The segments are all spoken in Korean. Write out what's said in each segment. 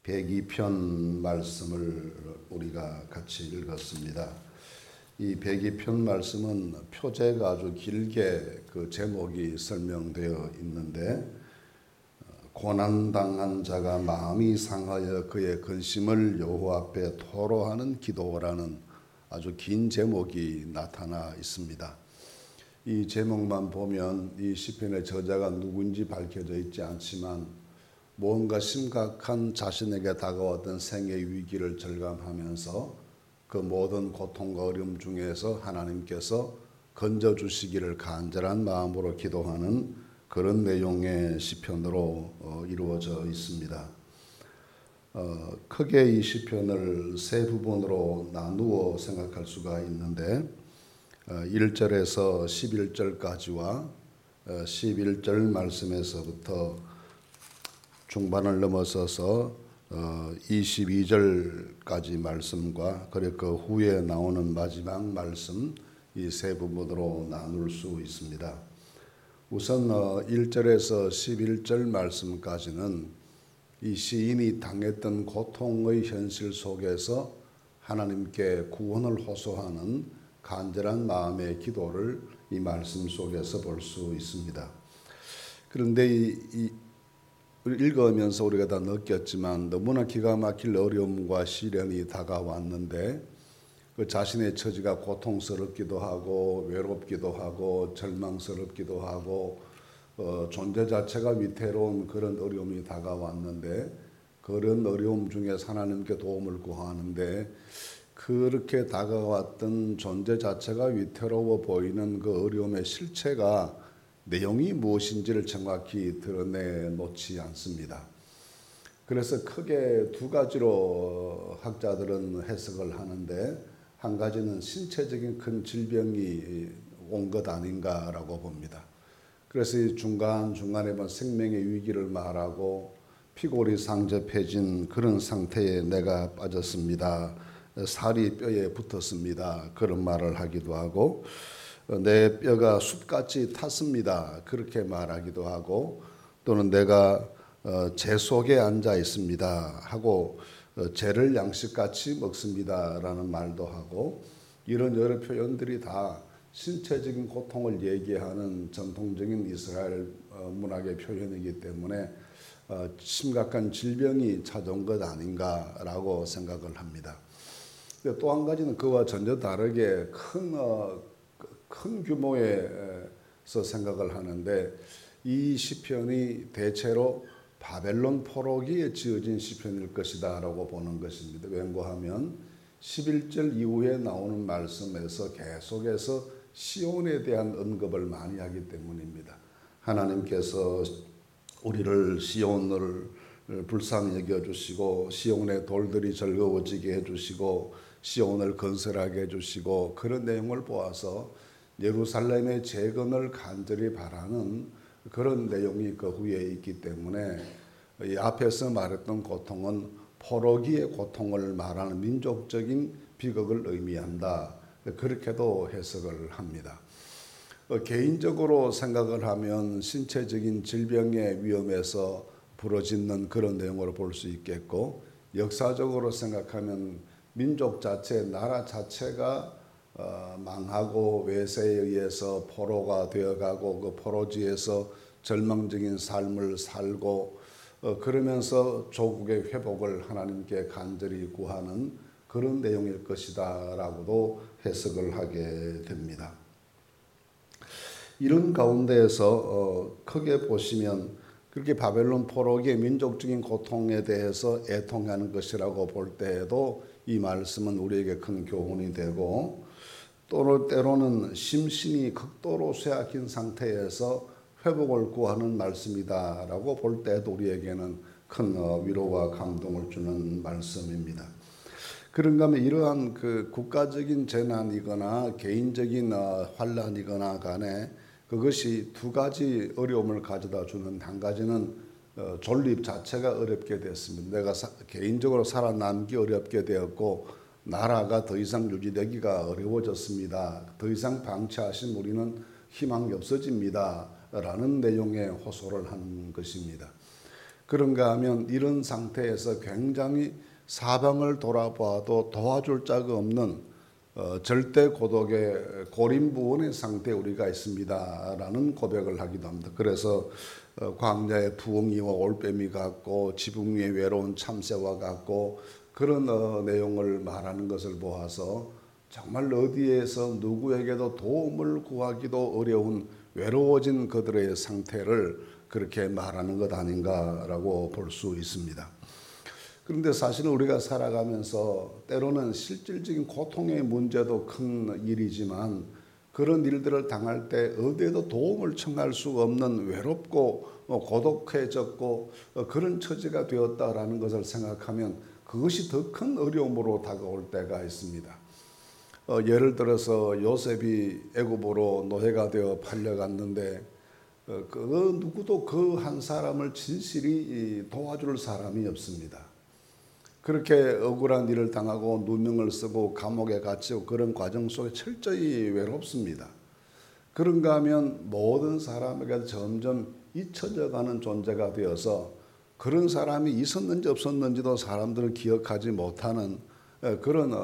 102편 말씀을 우리가 같이 읽었습니다. 이 102편 말씀은 표제가 아주 길게 그 제목이 설명되어 있는데, 고난당한 자가 마음이 상하여 그의 근심을 여호와 앞에 토로하는 기도라는 아주 긴 제목이 나타나 있습니다. 이 제목만 보면 이 시편의 저자가 누구인지 밝혀져 있지 않지만, 뭔가 심각한 자신에게 다가왔던 생의 위기를 절감하면서 그 모든 고통과 어려움 중에서 하나님께서 건져주시기를 간절한 마음으로 기도하는 그런 내용의 시편으로 이루어져 있습니다. 크게 이 시편을 세 부분으로 나누어 생각할 수가 있는데, 1절에서 11절까지와 11절 말씀에서부터 중반을 넘어서서 22절까지 말씀과 그리고 그 후에 나오는 마지막 말씀, 이 세 부분으로 나눌 수 있습니다. 우선 1절에서 11절 말씀까지는 이 시인이 당했던 고통의 현실 속에서 하나님께 구원을 호소하는 간절한 마음의 기도를 이 말씀 속에서 볼 수 있습니다. 그런데 읽으면서 우리가 다 느꼈지만, 너무나 기가 막힐 어려움과 시련이 다가왔는데 그 자신의 처지가 고통스럽기도 하고 외롭기도 하고 절망스럽기도 하고 존재 자체가 위태로운 그런 어려움이 다가왔는데, 그런 어려움 중에서 하나님께 도움을 구하는데, 그렇게 다가왔던 존재 자체가 위태로워 보이는 그 어려움의 실체가 내용이 무엇인지를 정확히 드러내놓지 않습니다. 그래서 크게 두 가지로 학자들은 해석을 하는데, 한 가지는 신체적인 큰 질병이 온 것 아닌가라고 봅니다. 그래서 중간중간에 생명의 위기를 말하고 피골이 상접해진 그런 상태에 내가 빠졌습니다. 살이 뼈에 붙었습니다. 그런 말을 하기도 하고, 내 뼈가 숲같이 탔습니다. 그렇게 말하기도 하고, 또는 내가 재 속에 앉아 있습니다 하고 재를 양식같이 먹습니다 라는 말도 하고, 이런 여러 표현들이 다 신체적인 고통을 얘기하는 전통적인 이스라엘 문학의 표현이기 때문에 심각한 질병이 찾아온 것 아닌가라고 생각을 합니다. 또 한 가지는 그와 전혀 다르게 큰 규모에서 생각을 하는데, 이 시편이 대체로 바벨론 포로기에 지어진 시편일 것이다 라고 보는 것입니다. 왜냐하면 11절 이후에 나오는 말씀에서 계속해서 시온에 대한 언급을 많이 하기 때문입니다. 하나님께서 우리를 시온을 불쌍히 여겨주시고 시온의 돌들이 즐거워지게 해주시고 시온을 건설하게 해주시고, 그런 내용을 보아서 예루살렘의 재건을 간절히 바라는 그런 내용이 그 후에 있기 때문에, 이 앞에서 말했던 고통은 포로기의 고통을 말하는 민족적인 비극을 의미한다, 그렇게도 해석을 합니다. 개인적으로 생각을 하면 신체적인 질병의 위험에서 부러지는 그런 내용으로 볼 수 있겠고, 역사적으로 생각하면 민족 자체, 나라 자체가 망하고 외세에 의해서 포로가 되어가고 그 포로지에서 절망적인 삶을 살고 그러면서 조국의 회복을 하나님께 간절히 구하는 그런 내용일 것이다 라고도 해석을 하게 됩니다. 이런 가운데에서 크게 보시면, 그렇게 바벨론 포로기의 민족적인 고통에 대해서 애통하는 것이라고 볼 때에도 이 말씀은 우리에게 큰 교훈이 되고, 또 때로는 심신이 극도로 쇠약한 상태에서 회복을 구하는 말씀이다라고 볼 때도 우리에게는 큰 위로와 감동을 주는 말씀입니다. 그런가 하면 이러한 그 국가적인 재난이거나 개인적인 환란이거나 간에 그것이 두 가지 어려움을 가져다 주는, 한 가지는 존립 자체가 어렵게 됐습니다. 내가 개인적으로 살아남기 어렵게 되었고 나라가 더 이상 유지되기가 어려워졌습니다. 더 이상 방치하신 우리는 희망이 없어집니다 라는 내용의 호소를 한 것입니다. 그런가 하면 이런 상태에서 굉장히 사방을 돌아봐도 도와줄 자가 없는 절대 고독의 고립무원의 상태에 우리가 있습니다라는 고백을 하기도 합니다. 그래서 광야의 부엉이와 올빼미 같고 지붕 위의 외로운 참새와 같고 그런 내용을 말하는 것을 보아서 정말 어디에서 누구에게도 도움을 구하기도 어려운 외로워진 그들의 상태를 그렇게 말하는 것 아닌가라고 볼 수 있습니다. 그런데 사실은 우리가 살아가면서 때로는 실질적인 고통의 문제도 큰 일이지만 그런 일들을 당할 때 어디에도 도움을 청할 수 없는 외롭고 고독해졌고 그런 처지가 되었다라는 것을 생각하면 그것이 더 큰 어려움으로 다가올 때가 있습니다. 예를 들어서 요셉이 애굽으로 노예가 되어 팔려갔는데 그 누구도 그 한 사람을 진실이 도와줄 사람이 없습니다. 그렇게 억울한 일을 당하고 누명을 쓰고 감옥에 갇히고 그런 과정 속에 철저히 외롭습니다. 그런가 하면 모든 사람에게 점점 잊혀져가는 존재가 되어서 그런 사람이 있었는지 없었는지도 사람들은 기억하지 못하는 그런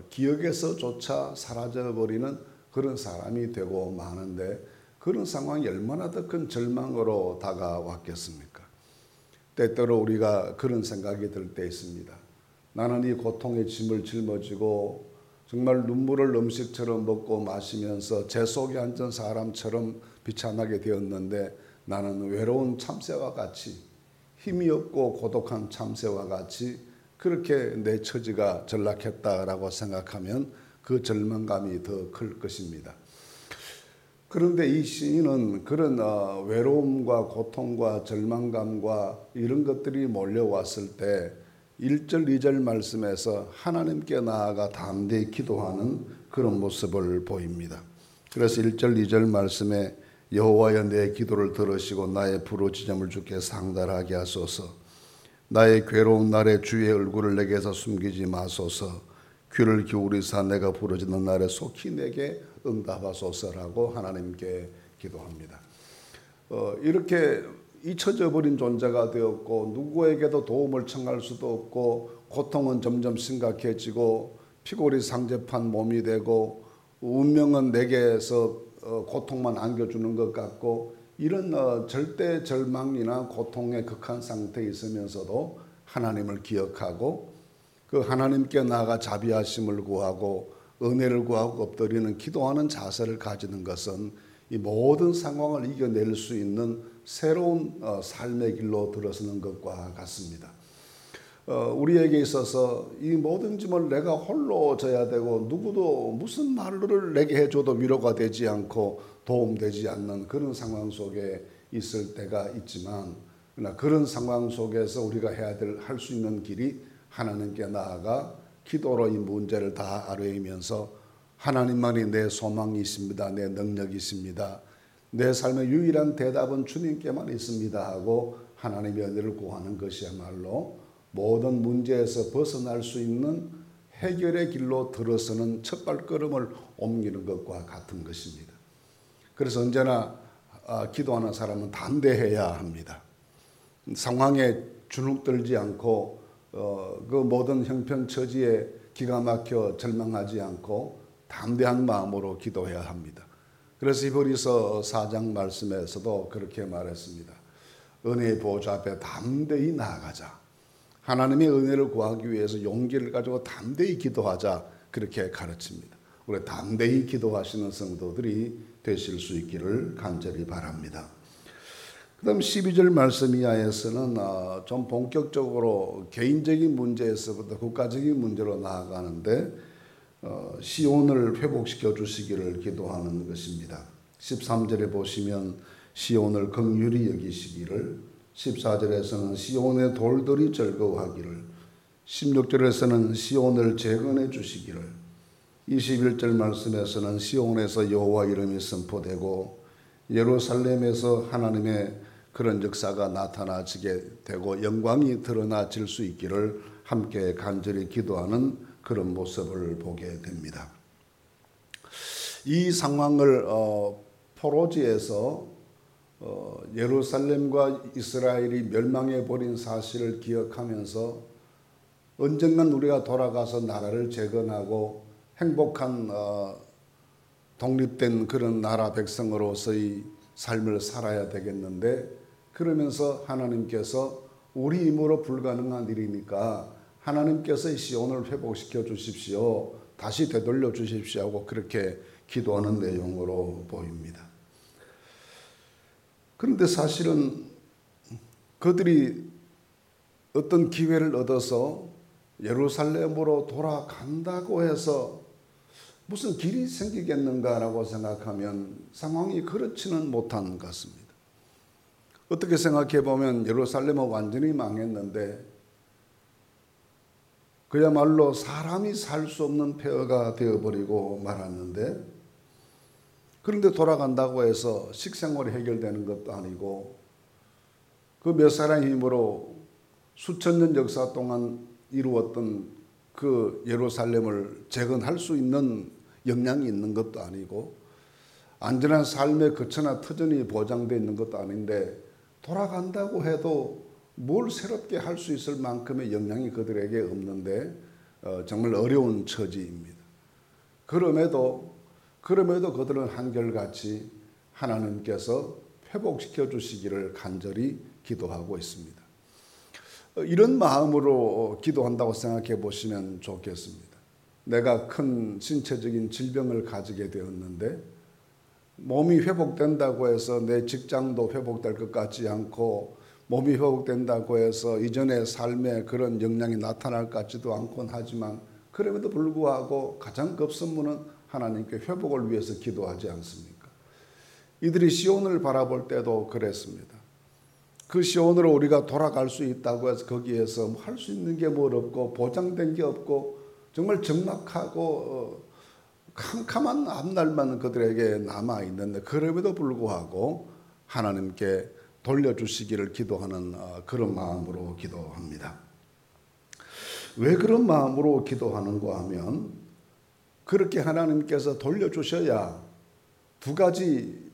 기억에서조차 사라져버리는 그런 사람이 되고 마는데 그런 상황이 얼마나 더 큰 절망으로 다가왔겠습니까? 때때로 우리가 그런 생각이 들 때 있습니다. 나는 이 고통의 짐을 짊어지고 정말 눈물을 음식처럼 먹고 마시면서 재 속에 앉은 사람처럼 비참하게 되었는데 나는 외로운 참새와 같이 힘이 없고 고독한 참새와 같이 그렇게 내 처지가 전락했다라고 생각하면 그 절망감이 더 클 것입니다. 그런데 이 시인은 그런 외로움과 고통과 절망감과 이런 것들이 몰려왔을 때 1절, 2절 말씀에서 하나님께 나아가 담대히 기도하는 그런 모습을 보입니다. 그래서 1절, 2절 말씀에 여호와여 내 기도를 들으시고 나의 부르짖음을 주께 상달하게 하소서. 나의 괴로운 날에 주의 얼굴을 내게서 숨기지 마소서. 귀를 기울이사 내가 부르짖는 날에 속히 내게 응답하소서라고 하나님께 기도합니다. 이렇게 잊혀져 버린 존재가 되었고 누구에게도 도움을 청할 수도 없고 고통은 점점 심각해지고 피골이 상접한 몸이 되고 운명은 내게서 고통만 안겨주는 것 같고 이런 절대 절망이나 고통의 극한 상태에 있으면서도 하나님을 기억하고 그 하나님께 나아가 자비하심을 구하고 은혜를 구하고 엎드리는 기도하는 자세를 가지는 것은 이 모든 상황을 이겨낼 수 있는 새로운 삶의 길로 들어서는 것과 같습니다. 우리에게 있어서 이 모든 짐을 내가 홀로 져야 되고 누구도 무슨 말을 내게 해줘도 위로가 되지 않고 도움되지 않는 그런 상황 속에 있을 때가 있지만 그러나 그런 상황 속에서 우리가 할 수 있는 길이 하나님께 나아가 기도로 이 문제를 다 아뢰면서 하나님만이 내 소망이 있습니다. 내 능력이 있습니다. 내 삶의 유일한 대답은 주님께만 있습니다 하고 하나님의 은혜를 구하는 것이야말로 모든 문제에서 벗어날 수 있는 해결의 길로 들어서는 첫 발걸음을 옮기는 것과 같은 것입니다. 그래서 언제나 기도하는 사람은 담대해야 합니다. 상황에 주눅들지 않고 그 모든 형편처지에 기가 막혀 절망하지 않고 담대한 마음으로 기도해야 합니다. 그래서 히브리서 4장 말씀에서도 그렇게 말했습니다. 은혜의 보좌 앞에 담대히 나아가자. 하나님의 은혜를 구하기 위해서 용기를 가지고 담대히 기도하자. 그렇게 가르칩니다. 우리 담대히 기도하시는 성도들이 되실 수 있기를 간절히 바랍니다. 그 다음 12절 말씀 이하에서는 좀 본격적으로 개인적인 문제에서부터 국가적인 문제로 나아가는데 시온을 회복시켜 주시기를 기도하는 것입니다. 13절에 보시면 시온을 긍휼히 여기시기를, 14절에서는 시온의 돌들이 즐거워하기를, 16절에서는 시온을 재건해 주시기를, 21절 말씀에서는 시온에서 여호와 이름이 선포되고 예루살렘에서 하나님의 그런 역사가 나타나지게 되고 영광이 드러나질 수 있기를 함께 간절히 기도하는 그런 모습을 보게 됩니다. 이 상황을 포로지에서 예루살렘과 이스라엘이 멸망해 버린 사실을 기억하면서 언젠간 우리가 돌아가서 나라를 재건하고 행복한 독립된 그런 나라 백성으로서의 삶을 살아야 되겠는데, 그러면서 하나님께서 우리 힘으로 불가능한 일이니까 하나님께서 이 시온을 회복시켜 주십시오, 다시 되돌려 주십시오 하고 그렇게 기도하는 내용으로 보입니다. 그런데 사실은 그들이 어떤 기회를 얻어서 예루살렘으로 돌아간다고 해서 무슨 길이 생기겠는가라고 생각하면 상황이 그렇지는 못한 것 같습니다. 어떻게 생각해 보면 예루살렘은 완전히 망했는데 그야말로 사람이 살 수 없는 폐허가 되어버리고 말았는데, 그런데 돌아간다고 해서 식생활이 해결되는 것도 아니고 그 몇 사람의 힘으로 수천 년 역사 동안 이루었던 그 예루살렘을 재건할 수 있는 역량이 있는 것도 아니고 안전한 삶의 거처나 터전이 보장되어 있는 것도 아닌데, 돌아간다고 해도 뭘 새롭게 할 수 있을 만큼의 역량이 그들에게 없는데 정말 어려운 처지입니다. 그럼에도 그들은 한결같이 하나님께서 회복시켜 주시기를 간절히 기도하고 있습니다. 이런 마음으로 기도한다고 생각해 보시면 좋겠습니다. 내가 큰 신체적인 질병을 가지게 되었는데 몸이 회복된다고 해서 내 직장도 회복될 것 같지 않고, 몸이 회복된다고 해서 이전의 삶의 그런 역량이 나타날 것 같지도 않곤 하지만, 그럼에도 불구하고 가장 급선무는 하나님께 회복을 위해서 기도하지 않습니까? 이들이 시온을 바라볼 때도 그랬습니다. 그 시온으로 우리가 돌아갈 수 있다고 해서 거기에서 할 수 있는 게 뭘 없고 보장된 게 없고 정말 적막하고 캄캄한 앞날만 그들에게 남아있는데, 그럼에도 불구하고 하나님께 돌려주시기를 기도하는 그런 마음으로 기도합니다. 왜 그런 마음으로 기도하는가 하면, 그렇게 하나님께서 돌려주셔야 두 가지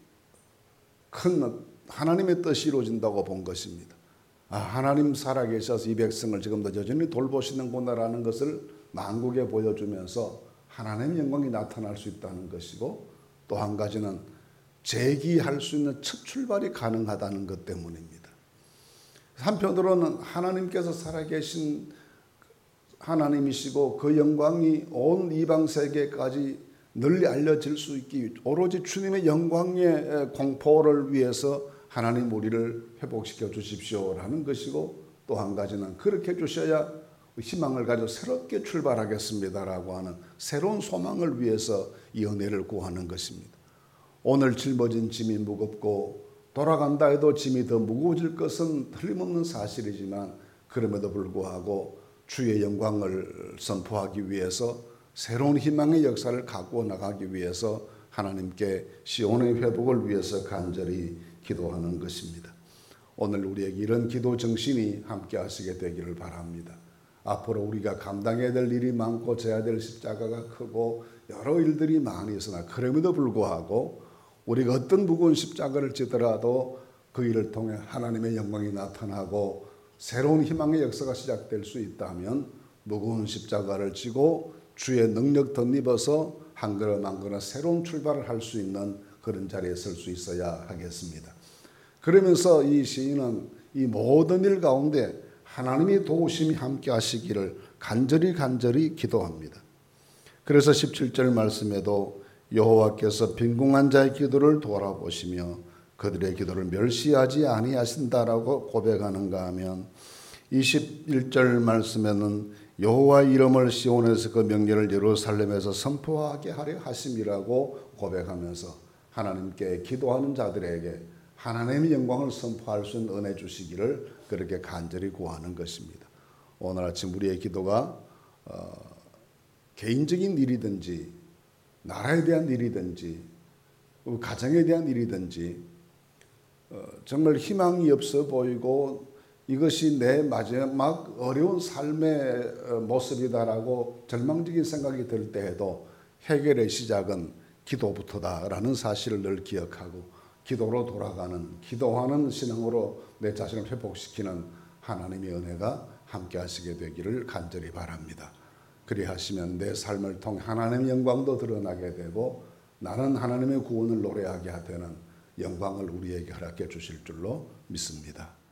큰 하나님의 뜻이 이루어진다고 본 것입니다. 하나님 살아계셔서 이 백성을 지금도 여전히 돌보시는구나라는 것을 만국에 보여주면서 하나님의 영광이 나타날 수 있다는 것이고, 또 한 가지는 재기할 수 있는 첫 출발이 가능하다는 것 때문입니다. 한편으로는 하나님께서 살아계신 하나님이시고 그 영광이 온 이방 세계까지 널리 알려질 수 있기, 오로지 주님의 영광의 공포를 위해서 하나님 우리를 회복시켜 주십시오라는 것이고, 또 한 가지는 그렇게 해주셔야 희망을 가지고 새롭게 출발하겠습니다라고 하는 새로운 소망을 위해서 이 은혜를 구하는 것입니다. 오늘 짊어진 짐이 무겁고 돌아간다 해도 짐이 더 무거워질 것은 틀림없는 사실이지만, 그럼에도 불구하고 주의 영광을 선포하기 위해서 새로운 희망의 역사를 갖고 나가기 위해서 하나님께 시온의 회복을 위해서 간절히 기도하는 것입니다. 오늘 우리에게 이런 기도 정신이 함께 하시게 되기를 바랍니다. 앞으로 우리가 감당해야 될 일이 많고 져야 될 십자가가 크고 여러 일들이 많이 있으나, 그럼에도 불구하고 우리가 어떤 무거운 십자가를 지더라도 그 일을 통해 하나님의 영광이 나타나고 새로운 희망의 역사가 시작될 수 있다면, 무거운 십자가를 지고 주의 능력 덧입어서 한 걸음 한 걸음 새로운 출발을 할 수 있는 그런 자리에 설 수 있어야 하겠습니다. 그러면서 이 시인은 이 모든 일 가운데 하나님의 도우심이 함께 하시기를 간절히 기도합니다. 그래서 17절 말씀에도 여호와께서 빈궁한 자의 기도를 돌아보시며 그들의 기도를 멸시하지 아니하신다라고 고백하는가 하면, 21절 말씀에는 여호와 이름을 시온에서 그 명령을 예루살렘에서 선포하게 하려 하심이라고 고백하면서 하나님께 기도하는 자들에게 하나님의 영광을 선포할 수 있는 은혜 주시기를 그렇게 간절히 구하는 것입니다. 오늘 아침 우리의 기도가 개인적인 일이든지 나라에 대한 일이든지 가정에 대한 일이든지 정말 희망이 없어 보이고 이것이 내 마지막 어려운 삶의 모습이다라고 절망적인 생각이 들 때에도 해결의 시작은 기도부터다라는 사실을 늘 기억하고, 기도로 돌아가는, 기도하는 신앙으로 내 자신을 회복시키는 하나님의 은혜가 함께 하시게 되기를 간절히 바랍니다. 그리하시면 내 삶을 통해 하나님의 영광도 드러나게 되고 나는 하나님의 구원을 노래하게 되는 영광을 우리에게 허락해 주실 줄로 믿습니다.